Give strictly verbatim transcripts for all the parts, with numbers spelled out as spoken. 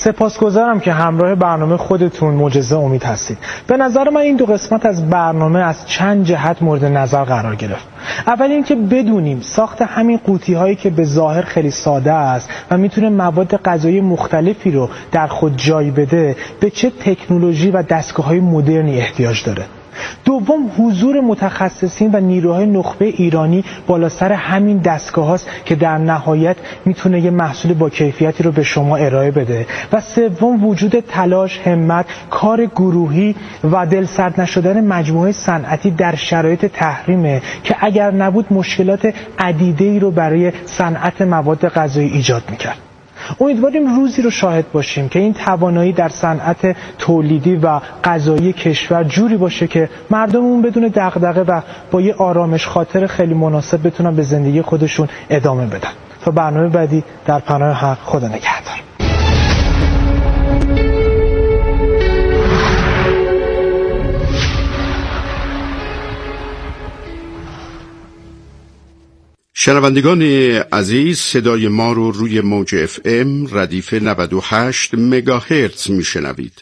سپاسگزارم که همراه برنامه خودتون معجزه امید هستید. به نظر من این دو قسمت از برنامه از چند جهت مورد نظر قرار گرفت. اول اینکه بدونیم ساخت همین قوطی هایی که به ظاهر خیلی ساده است و میتونه مواد غذایی مختلفی رو در خود جای بده، به چه تکنولوژی و دستگاه‌های مدرنی احتیاج داره. دوم، حضور متخصصین و نیروهای نخبه ایرانی بالا سر همین دستگاه هاست که در نهایت میتونه یه محصول با کیفیتی رو به شما ارائه بده. و سوم، وجود تلاش، همت، کار گروهی و دلسرد نشدن مجموعه صنعتی در شرایط تحریمه که اگر نبود مشکلات عدیده‌ای رو برای صنعت مواد غذایی ایجاد میکرد. امیدواریم روزی رو شاهد باشیم که این توانایی در صنعت تولیدی و غذایی کشور جوری باشه که مردممون بدون دغدغه و با یه آرامش خاطر خیلی مناسب بتونن به زندگی خودشون ادامه بدن. تا برنامه بعدی، در پناه حق، خدا نگهدار. شنوندگان عزیز، صدای ما رو روی موج اف ام ردیف نود و هشت مگاهرتز میشنوید.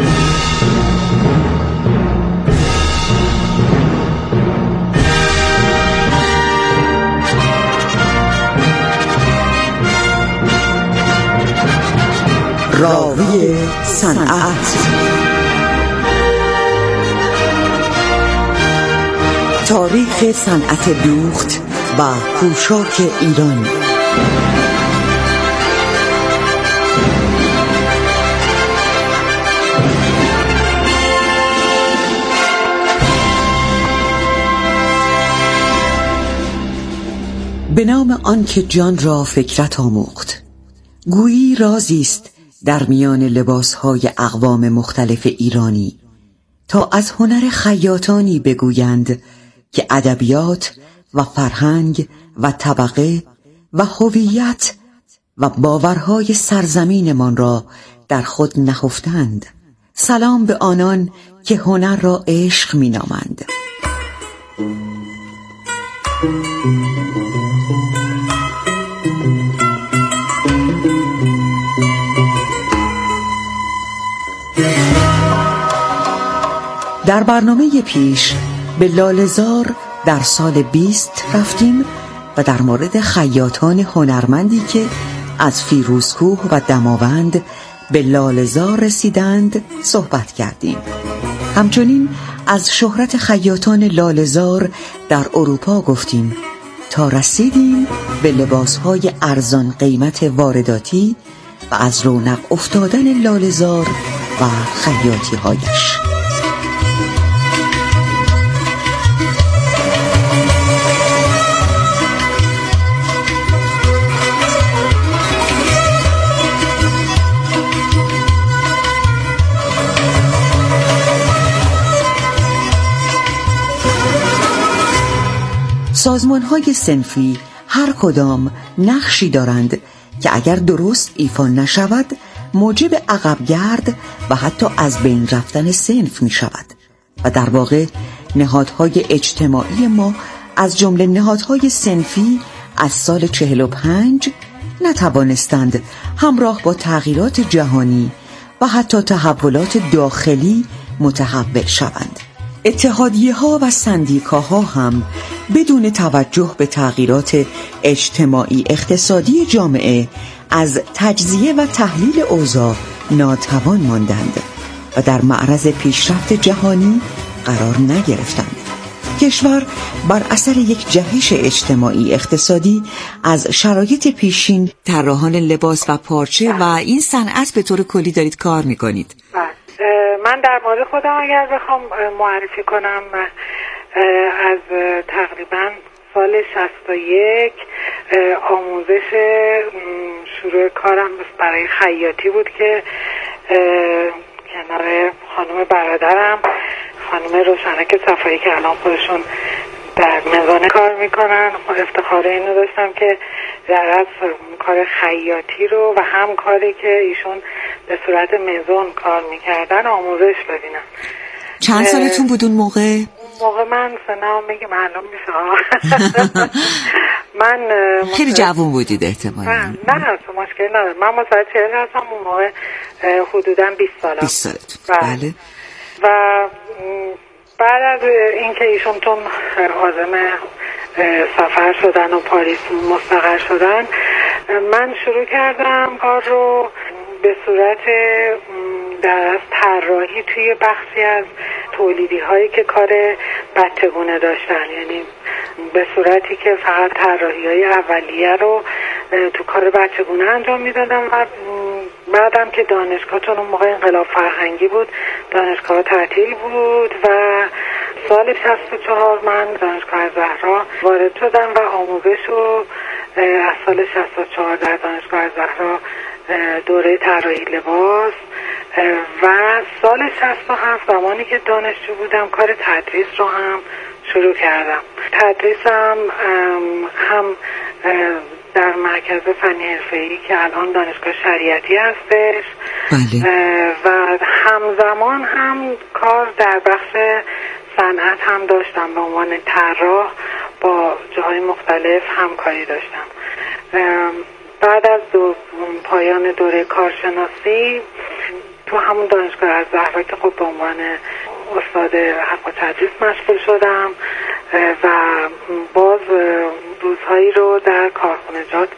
راوی صنعت، تاریخ صنعت دوخت و پوشاک ایران. به نام آن که جان را فکرت آموخت. گویی رازی است در میان لباسهای اقوام مختلف ایرانی، تا از هنر خیاطانی بگویند که ادبیات و فرهنگ و طبقه و هویت و باورهای سرزمینمان را در خود نهفتند. سلام به آنان که هنر را عشق می نامند. در برنامه پیش به لاله‌زار در سال بیست رفتیم و در مورد خیاطان هنرمندی که از فیروزکوه و دماوند به لاله‌زار رسیدند صحبت کردیم. همچنین از شهرت خیاطان لاله‌زار در اروپا گفتیم تا رسیدیم به لباسهای ارزان قیمت وارداتی و از رونق افتادن لاله‌زار و خیاطی‌هایش. سازمان‌های صنفی هر کدام نقشی دارند که اگر درست ایفا نشود موجب عقبگرد و حتی از بین رفتن صنف می شود و در واقع نهادهای اجتماعی ما از جمله نهادهای صنفی از سال چهل و پنج نتوانستند همراه با تغییرات جهانی و حتی تحولات داخلی متحول شوند. اتحادیه ها و سندیکاها هم بدون توجه به تغییرات اجتماعی اقتصادی جامعه از تجزیه و تحلیل اوضاع ناتوان ماندند و در معرض پیشرفت جهانی قرار نگرفتند. کشور بر اثر یک جهش اجتماعی اقتصادی از شرایط پیشین طراحان لباس و پارچه و این صنعت به طور کلی دارید کار میکنید. من در مورد خودم اگر بخوام معرفی کنم، از تقریبا سال شصت و یک آموزش شروع کارم برای خیاطی بود که کنار خانم برادرم، خانم روشنک صفایی که الان خودشون در مزان کار میکنن، افتخار اینو داشتم که در از کار خیاطی رو و هم کاری که ایشون به صورت مزون کار میکردن آموزش ببینم. چند سالتون بود اون موقع؟ موقع من سنم میگه معلوم میشه. من خیلی جوان بودید احتمالاً. نه نه مشکل نداره. من متولد چهل هستم، اون موقع حدوداً بیست سالم. بیست سالتون. بله. و بعد از اینکه ایشون چون عازم سفر شدن و پاریس مستقر شدن، من شروع کردم کار رو به صورت در از طراحی توی بخشی از تولیدی هایی که کار بچگونه داشتن، یعنی به صورتی که فقط طراحی های اولیه رو تو کار بچگونه انجام میدادم. و بعدم که دانشگاه، چون اون موقع انقلاب فرهنگی بود، دانشگاه تعطیل بود و سال شصت و چهار من دانشگاه زهرا وارد شدم و آموزش رو از سال شصت و چهار در دانشگاه زهرا دوره طراحی لباس و سال شصت و هفت زمانی که دانشجو بودم کار تدریس رو هم شروع کردم. تدریسم هم در مرکز فنی حرفه‌ای که الان دانشگاه شریعتی هستش. بله. و همزمان هم کار در بخش صنعت هم داشتم، به عنوان طراح با جاهای مختلف همکاری داشتم. بعد از دو پایان دوره کارشناسی تو همون دانشگاه از زهرا که خب به عنوان استاد حق و تدریس مشغول شدم و باز روزهایی رو در کارخانجات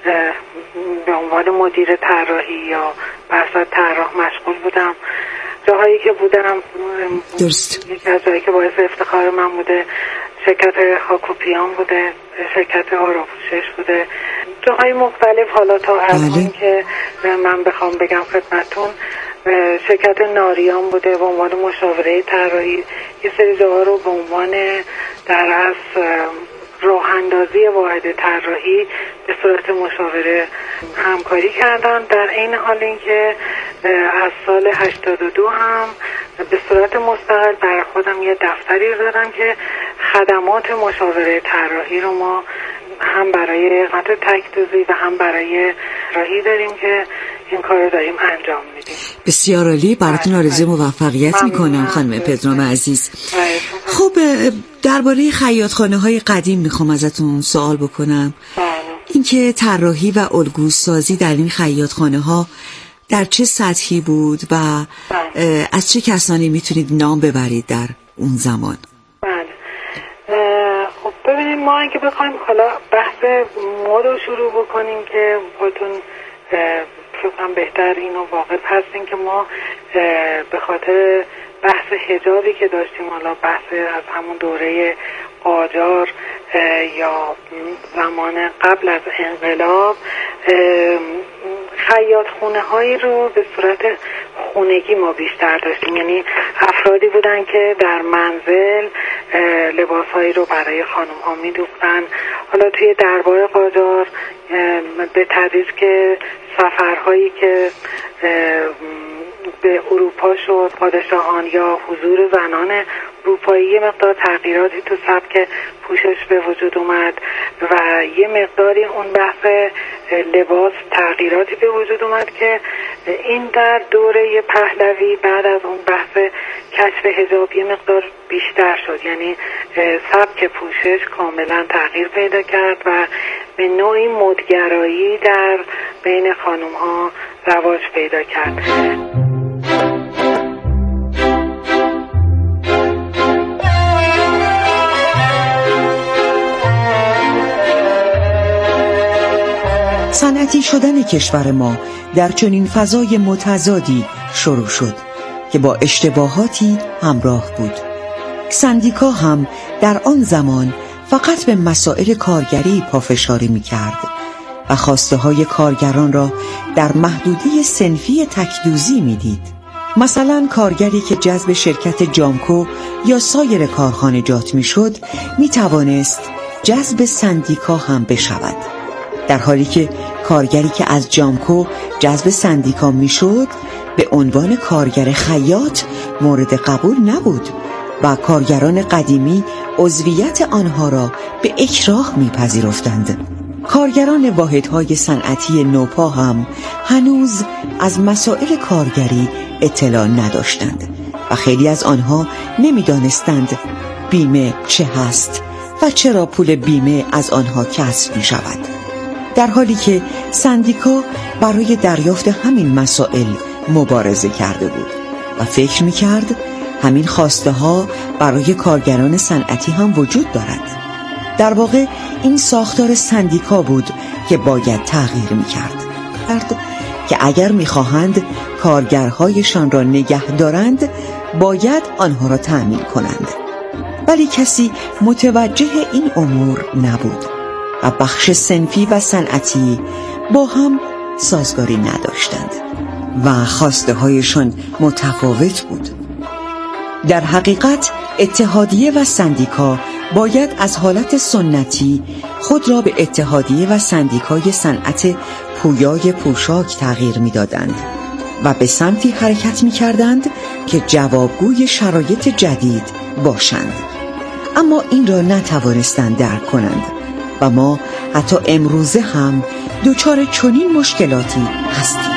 به عنوان مدیر طراحی یا بحث طراح مشغول بودم. جاهایی که بودم درست. یکی از جایی که باعث افتخار من بوده شرکت هاکوپیان بوده، شرکت آراپوشش بوده، جاهای مختلف. حالا تا الان که من بخوام بگم خدمتون، شرکت ناریان بوده به عنوان مشاوره طراحی. یه سری جاها رو به عنوان در از راه اندازی واحد طراحی به صورت مشاوره همکاری کردم. در این حال اینکه از سال هشتاد و دو هم به صورت مستقل برای خودم یه دفتری رو دادم که خدمات مشاوره طراحی رو ما هم برای قطع تک‌دوزی و هم برای طراحی داریم که این کار رو داریم انجام میدیم. بسیار عالی، براتون آرزوی موفقیت میکنم خانم پدرام عزیز. خب درباره خیاطخانه‌های قدیم میخوام ازتون سوال بکنم. اینکه طراحی و الگوسازی در این خیاطخانه‌ها در چه سطحی بود و از چه کسانی میتونید نام ببرید در اون زمان؟ بله. خب ببینید، ما اگه بخوایم حالا بحث مد رو شروع بکنیم که خودتون فکرم بهتر اینو واقف هستین که ما به خاطر بحث حجابی که داشتیم، حالا بحث از همون دوره قاجار یا زمان قبل از انقلاب، خیاط خونه هایی رو به صورت خونگی ما بیشتر داشتیم. یعنی افرادی بودن که در منزل لباس هایی رو برای خانم ها می دوختن. حالا توی دربار قاجار به تدریج که سفرهایی که به اروپا شد، پادشاهان یا حضور زنان اروپایی، یه مقدار تغییراتی تو سبک پوشش به وجود اومد و یه مقداری اون بحث لباس تغییراتی به وجود اومد که این در دوره پهلوی بعد از اون بحث کشف حجاب یه مقدار بیشتر شد. یعنی سبک پوشش کاملا تغییر پیدا کرد و به نوعی مدگرایی در بین خانم ها رواج پیدا کرد. صنعتی شدن کشور ما در چنین فضای متضادی شروع شد که با اشتباهاتی همراه بود. سندیکا هم در آن زمان فقط به مسائل کارگری پافشاری می کرد و خواسته های کارگران را در محدوده صنفی تکدوزی می دید. مثلا کارگری که جذب شرکت جامکو یا سایر کارخانجات می شد می توانست جذب سندیکا هم بشود، در حالی که کارگری که از جامکو جذب سندیکا می شد به عنوان کارگر خیاط مورد قبول نبود و کارگران قدیمی عضویت آنها را به اکراه می پذیرفتند. کارگران واحدهای صنعتی نوپا هم هنوز از مسائل کارگری اطلاع نداشتند و خیلی از آنها نمی دانستند بیمه چه هست و چرا پول بیمه از آنها کسب می شود. در حالی که سندیکا برای دریافت همین مسائل مبارزه کرده بود و فکر می کرد همین خواسته ها برای کارگران صنعتی هم وجود دارد. در واقع این ساختار سندیکا بود که باید تغییر می کرد که اگر می خواهند کارگرهایشان را نگه دارند باید آنها را تأمین کنند. ولی کسی متوجه این امور نبود و بخش صنفی و صنعتی با هم سازگاری نداشتند و خواسته هایشان متفاوت بود. در حقیقت اتحادیه و سندیکا باید از حالت سنتی خود را به اتحادیه و سندیکای صنعت پویای پوشاک تغییر می‌دادند و به سمتی حرکت می‌کردند که جوابگوی شرایط جدید باشند. اما این را نتوانستند درک کنند و ما حتی امروزه هم دچار چنین مشکلاتی هستیم.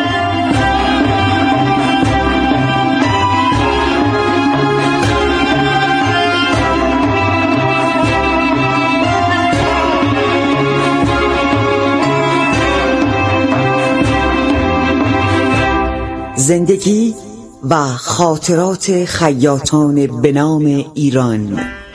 زندگی و خاطرات خیاطان به نام ایران.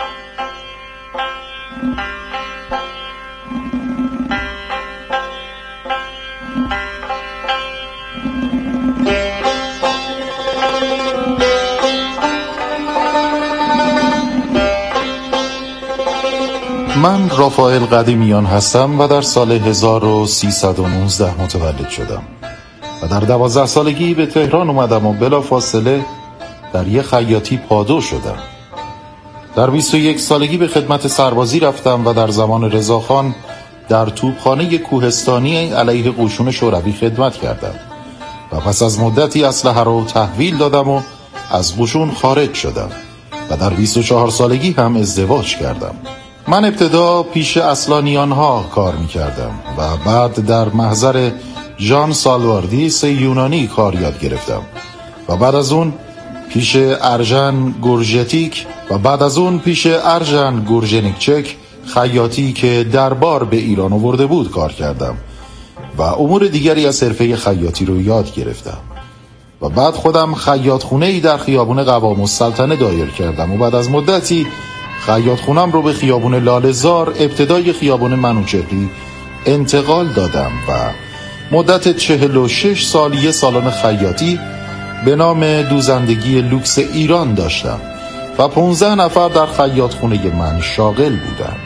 من رافائل قدیمیان هستم و در سال هزار و سیصد و نوزده متولد شدم و در دوازده سالگی به تهران اومدم و بلا فاصله در یک خیاطی پادو شدم. در بیست و یک سالگی به خدمت سربازی رفتم و در زمان رضاخان در توپخانه کوهستانی علیه قشون شوروی خدمت کردم و پس از مدتی اسلحه رو تحویل دادم و از قشون خارج شدم و در بیست و چهار سالگی هم ازدواج کردم. من ابتدا پیش اصلانیان ها کار می کردم و بعد در محضر ژان سالواردیس یونانی کار یاد گرفتم و بعد از اون پیش ارژن گورژتیک و بعد از اون پیش ارژن گورژنیکچک خیاطی که دربار به ایران آورده بود کار کردم و امور دیگری از حرفه خیاطی رو یاد گرفتم و بعد خودم خیاط خونه‌ای در خیابون قوام السلطنه دایر کردم و بعد از مدتی خیاط خونم رو به خیابون لاله‌زار ابتدای خیابون منوچهری انتقال دادم و مدت چهل و شش سال یه سالن خیاطی به نام دوزندگی لوکس ایران داشتم و پانزده نفر در خیاط خونه من شاغل بودن.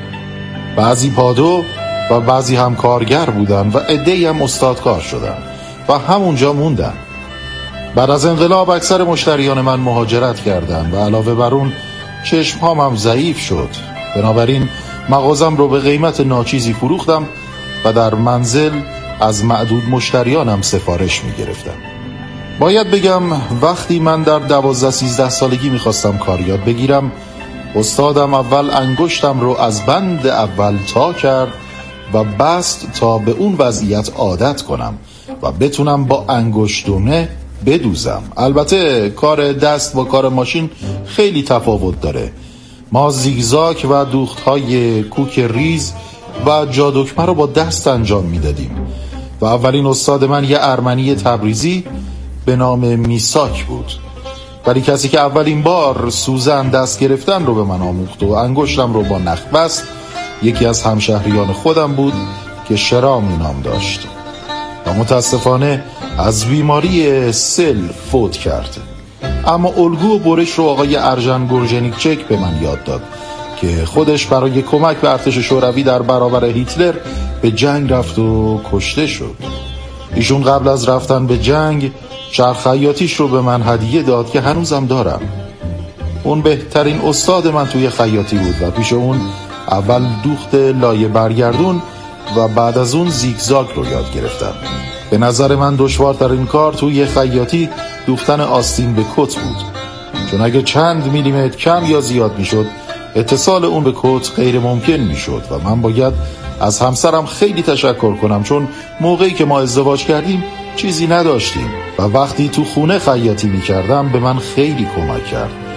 بعضی پادو و بعضی هم کارگر بودن و عده‌ای هم استادکار شدن و همونجا موندن. بعد از انقلاب اکثر مشتریان من مهاجرت کردن و علاوه بر اون چشمهام هم ضعیف شد. بنابراین مغازم رو به قیمت ناچیزی فروختم و در منزل از معدود مشتریانم سفارش می گرفتم. باید بگم وقتی من در دوازده سیزده سالگی می خواستم کار یاد بگیرم، استادم اول انگشتم رو از بند اول تا کرد و بست تا به اون وضعیت عادت کنم و بتونم با انگشتونه بدوزم. البته کار دست با کار ماشین خیلی تفاوت داره. ما زیگزاگ و دوختهای کوک ریز و جادکمه رو با دست انجام میدادیم و اولین استاد من یه ارمنی تبریزی به نام میساک بود، ولی کسی که اولین بار سوزن دست گرفتن رو به من آموخت و انگشتم رو با نخ بست یکی از همشهریان خودم بود که شرامی نام داشت و متاسفانه از بیماری سل فوت کرد. اما الگو و برش رو آقای ارژن گورژنیکچک به من یاد داد که خودش برای کمک به ارتش شوروی در برابر هیتلر به جنگ رفت و کشته شد. ایشون قبل از رفتن به جنگ چرخ خیاطیش رو به من هدیه داد که هنوزم دارم. اون بهترین استاد من توی خیاطی بود و پیش اون اول دوخت لایه برگردون و بعد از اون زیگزاگ رو یاد گرفتم. به نظر من دشوارترین کار توی خیاطی دوختن آستین به کت بود، چون اگه چند میلیمتر کم یا زیاد میشد اتصال اون به کت غیر ممکن میشد و من باید از همسرم خیلی تشکر کنم، چون موقعی که ما ازدواج کردیم چیزی نداشتیم و وقتی تو خونه خیاطی میکردم به من خیلی کمک کرد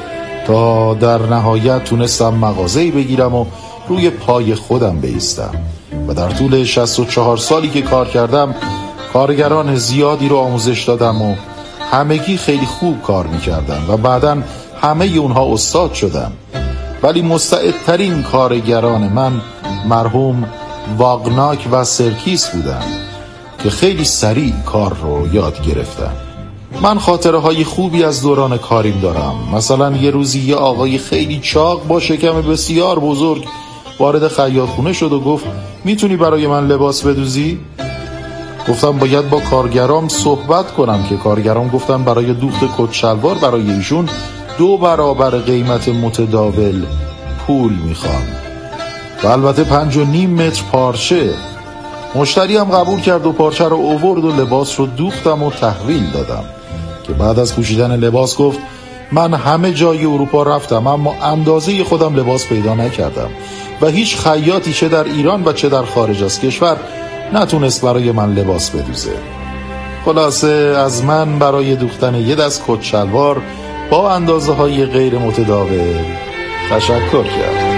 تا در نهایت تونستم مغازه‌ای بگیرم و روی پای خودم بایستم. و در طول شصت و چهار سالی که کار کردم کارگران زیادی رو آموزش دادم و همگی خیلی خوب کار میکردن و بعداً همه اونها استاد شدن. ولی مستعدترین کارگران من مرحوم واگناک و سرکیس بودن که خیلی سریع کار رو یاد گرفتن. من خاطره های خوبی از دوران کاریم دارم. مثلا یه روزی یه آقای خیلی چاق با شکم بسیار بزرگ وارد خیاطخونه شد و گفت میتونی برای من لباس بدوزی؟ گفتم باید با کارگرام صحبت کنم که کارگرام گفتن برای دوخت کت شلوار برای ایشون دو برابر قیمت متداول پول میخوام و البته پنج و نیم متر پارچه. مشتری هم قبول کرد و پارچه رو آورد و لباس رو دوختم و تحویل دادم که بعد از پوشیدن لباس گفت من همه جای اروپا رفتم اما اندازه خودم لباس پیدا نکردم و هیچ خیاطی چه در ایران و چه در خارج از کشور نتونست برای من لباس بدوزه. خلاصه از من برای دوختن یه دست کت شلوار با اندازه های غیر متداول تشکر کرد.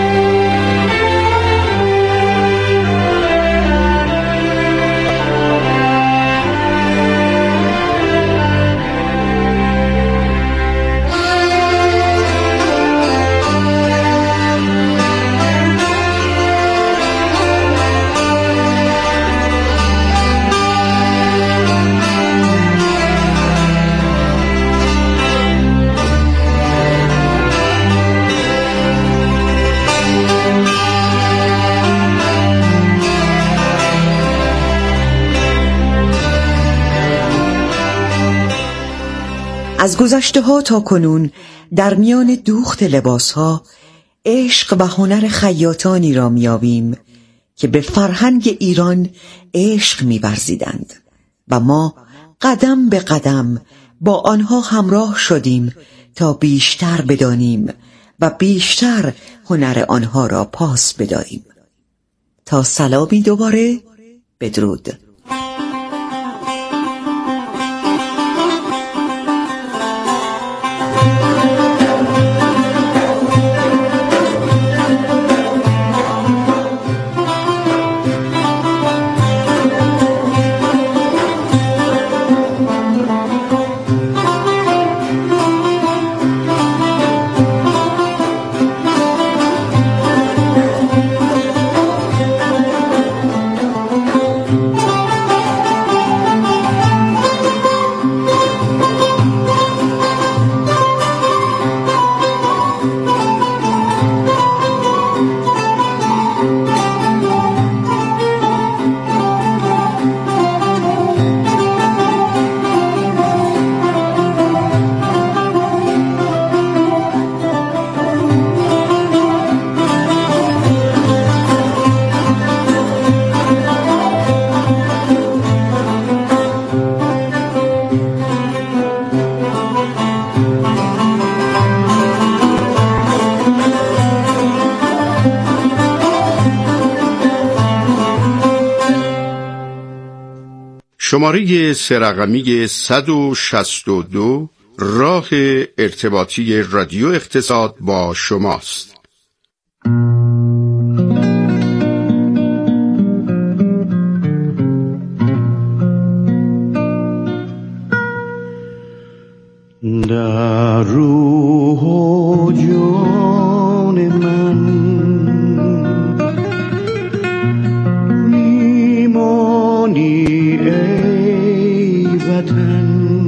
از گذشته ها تا کنون در میان دوخت لباس ها عشق و هنر خیاطانی را میابیم که به فرهنگ ایران عشق می‌ورزیدند و ما قدم به قدم با آنها همراه شدیم تا بیشتر بدانیم و بیشتر هنر آنها را پاس بدهیم. تا سلامی دوباره، بدرود. شماره سه رقمی صد و شصت و دو راه ارتباطی رادیو اقتصاد با شماست. در روح و جان من میمانی ای وطن،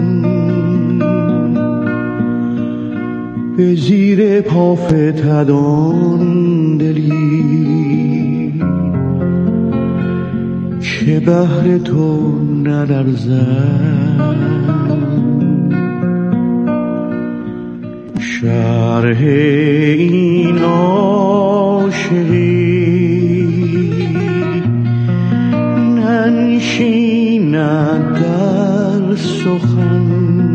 به زیر پا فتدان دلی که بهر تو نلرزد. شرح این عاشقی ننشیند در سخن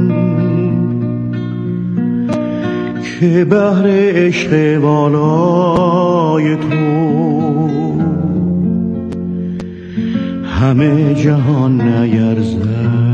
که بهر عشق والای تو همه جهان نیرزد.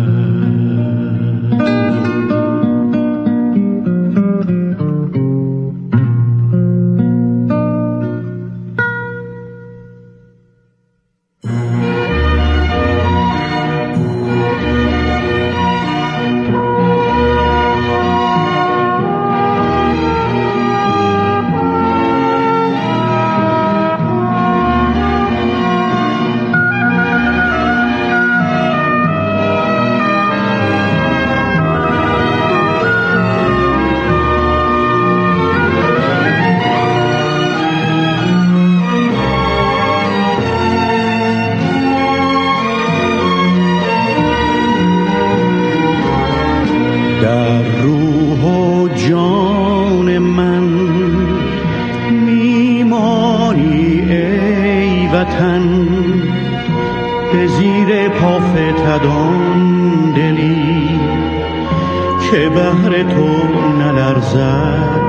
تدان دلی که بهر تو نلرزد.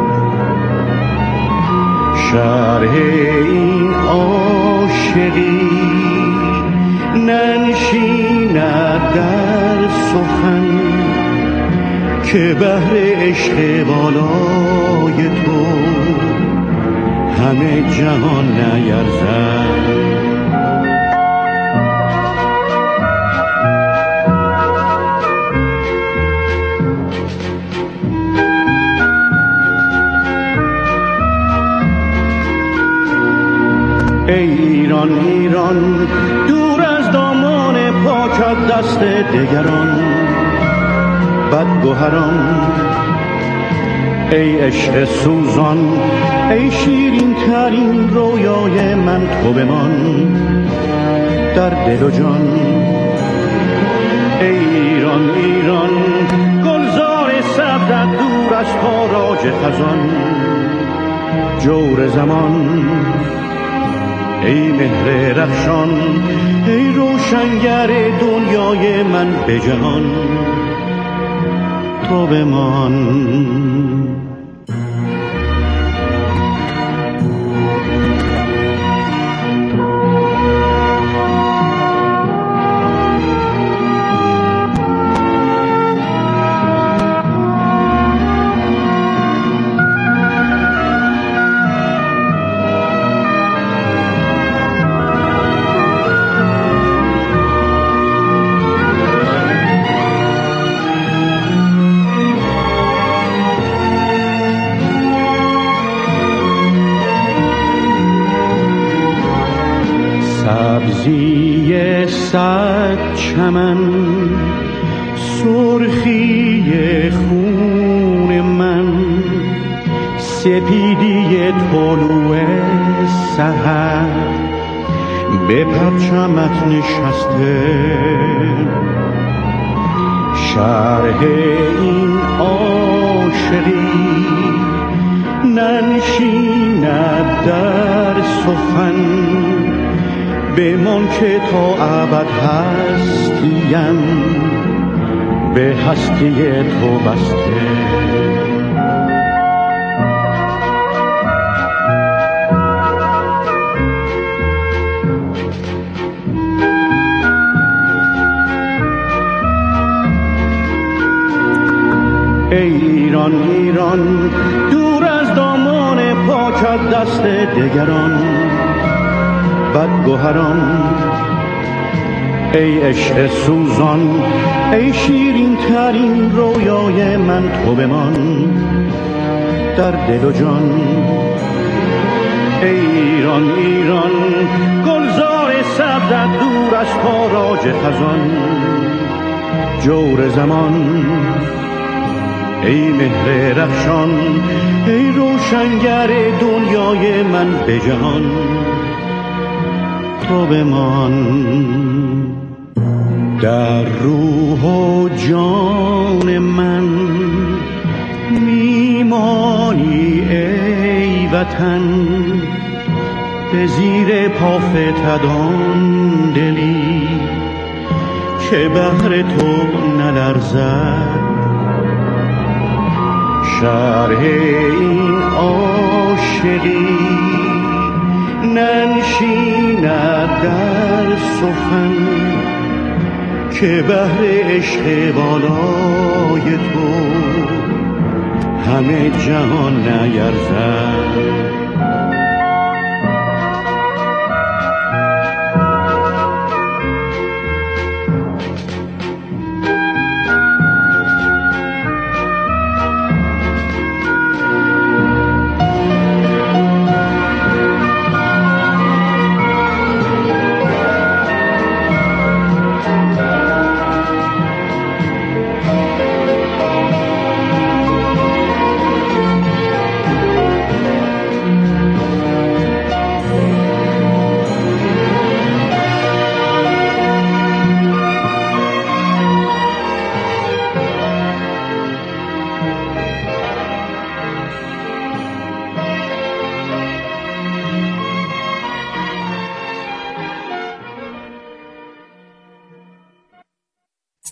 شرح این عاشقی ننشیند در سخن که بهر عشق بالای تو همه جهان نیرزد. ای ایران ایران دور از دامان پاکت دست دگران بدگوهران. ای عشق سوزان ای شیرین ترین رویای من تو بمان در دل و جان. ای ایران ایران گلزار سبزت دور از تاراج خزان جور زمان. ای مهر رخشان ای روشنگر دنیای من به جهان تو بمان. سبزی صد چمن سرخی خون من سپیدی طلوع سحر به پرچمت نشسته. شرح این عاشقی ننشیند در سخن بمان که تا ابد هستیم به هستی تو بسته. ای ایران ایران دور از دامان پاکت دست دگران بدگوهران. ای عشق سوزان ای شیرین ترین رویای من تو بمان در دل و جان. ای ایران ایران گلزار سبزت دور از تاراج خزان جور زمان. ای مهر رخشان ای روشنگر دنیای من به جهان تو بمان. در روح و جان من میمانی ای وطن به زیر پا فتدان دلی که بهر تو نلرزد. شرح این عاشقی ننشیند در سخن که بهر عشق بالای تو همه جهان نیرزد.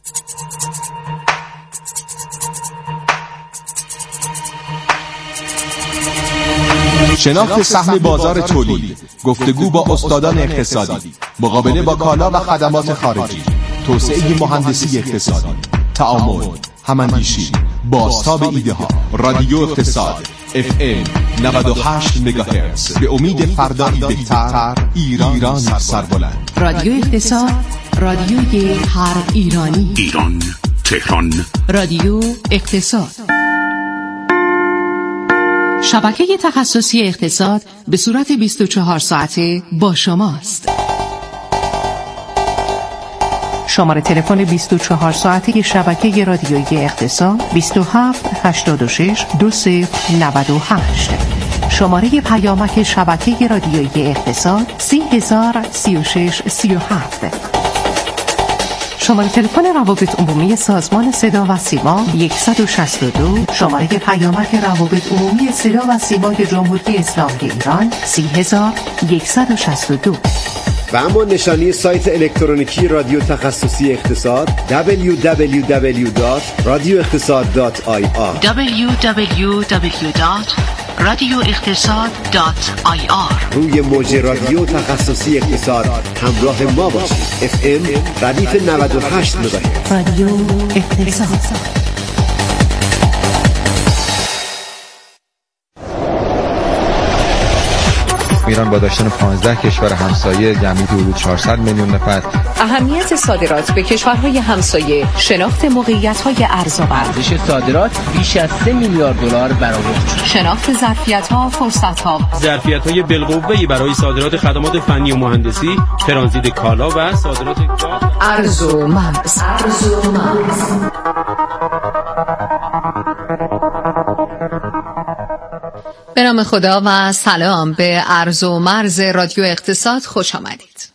شناخت سهم بازار تولید، گفتگو با استادان اقتصادی، مقابله با کالا و خدمات خارجی، توسعه مهندسی اقتصادی، تعامل، هماندیشی، بازتاب ایده ها. رادیو اقتصاد اف ام نود و هشت مگاهرتز، به امید فردایی بهتر، ایران سربلند. رادیو اقتصاد، رادیوی هر ایرانی. ایران، تهران. رادیو اقتصاد، شبکه تخصصی اقتصاد به صورت بیست و چهار ساعته با شماست. شماره تلفن بیست و چهار ساعته شبکه رادیویی اقتصاد بیست و هفت هشتاد و شش دو صفر نود و هشت. شماره پیامک شبکه رادیویی اقتصاد سی هزار سی و شش سی و هفت. شماره تلفن روابط عمومی سازمان صدا و سیما صد و شصت و دو. شماره پیامک روابط عمومی صدا و سیمای جمهوری اسلامی ایران سی هزار صد و شصت و دو. و اما نشانی سایت الکترونیکی رادیو تخصصی اقتصاد دبلیو دبلیو دبلیو دات رادیو اقتصاد دات آی آر دبلیو دبلیو دبلیو دات رادیو اقتصاد دات آی آر. روی موج رادیو تخصصی اقتصاد همراه ما باشید. اف ام ردیف نود و هشت مگاهرتز. رادیو اقتصاد. ایران با داشتن پانزده کشور همسایه جمعیت حدود چهارصد میلیون نفر. اهمیت صادرات به کشورهای همسایه، شناخت موقعیت‌های ارزآور. ارزش صادرات بیش از سه میلیارد دلار برآورد شد. شناخت ظرفیت‌ها، فرصت‌ها. ظرفیت‌های بالقوه‌ای برای صادرات خدمات فنی و مهندسی، ترانزیت کالا و صادرات ارز و مرز. ارز و مرز. به نام خدا و سلام، به ارز و مرز رادیو اقتصاد خوش آمدید.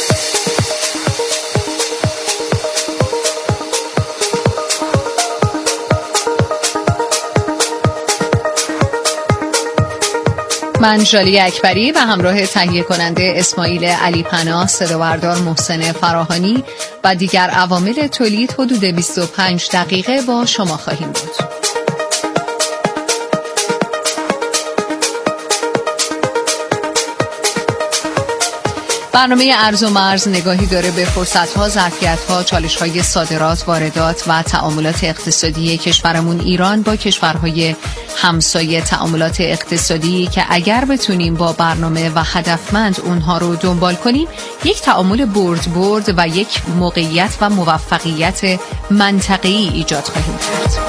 من ژالی اکبری و همراه تهیه کننده اسماعیل علی پناه، صداوردار محسن فراهانی و دیگر عوامل تولید حدود بیست و پنج دقیقه با شما خواهیم بود. برنامه ارز و مرز نگاهی داره به فرصت‌ها، ظرفیت‌ها، چالش‌های صادرات، واردات و تعاملات اقتصادی کشورمون ایران با کشورهای همسایه. تعاملات اقتصادی که اگر بتونیم با برنامه و هدفمند اونها رو دنبال کنیم، یک تعامل برد برد و یک موقعیت و موفقیت منطقه‌ای ایجاد خواهیم کرد.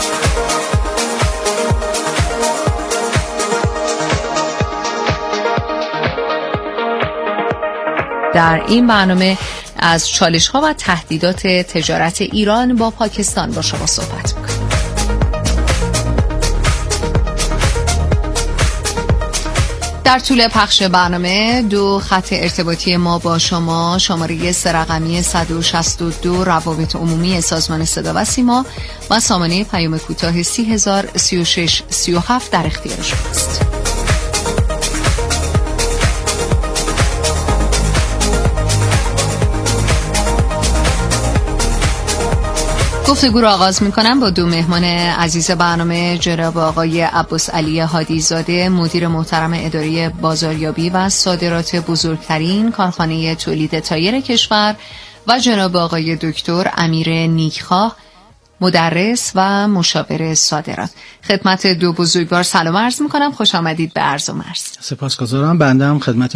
در این برنامه از چالش‌ها و تهدیدات تجارت ایران با پاکستان با شما صحبت می‌کنیم. در طول پخش برنامه دو خط ارتباطی ما با شما، شماره سه رقمی صد و شصت و دو روابط عمومی سازمان صدا و سیما و سامانه پیام کوتاه سی هزار سی و شش سی و هفت در اختیار شماست. گفتگو را آغاز می‌کنم با دو مهمان عزیز برنامه، جناب آقای عباس علی هادی زاده، مدیر محترم اداره بازاریابی و صادرات بزرگترین کارخانه تولید تایر کشور، و جناب آقای دکتر امیر نیکخواه، مدرس و مشاور صادرات. خدمت دو بزرگوار سلام عرض می‌کنم، خوش آمدید به ارز و مرز. سپاسگزارم. بنده هم خدمت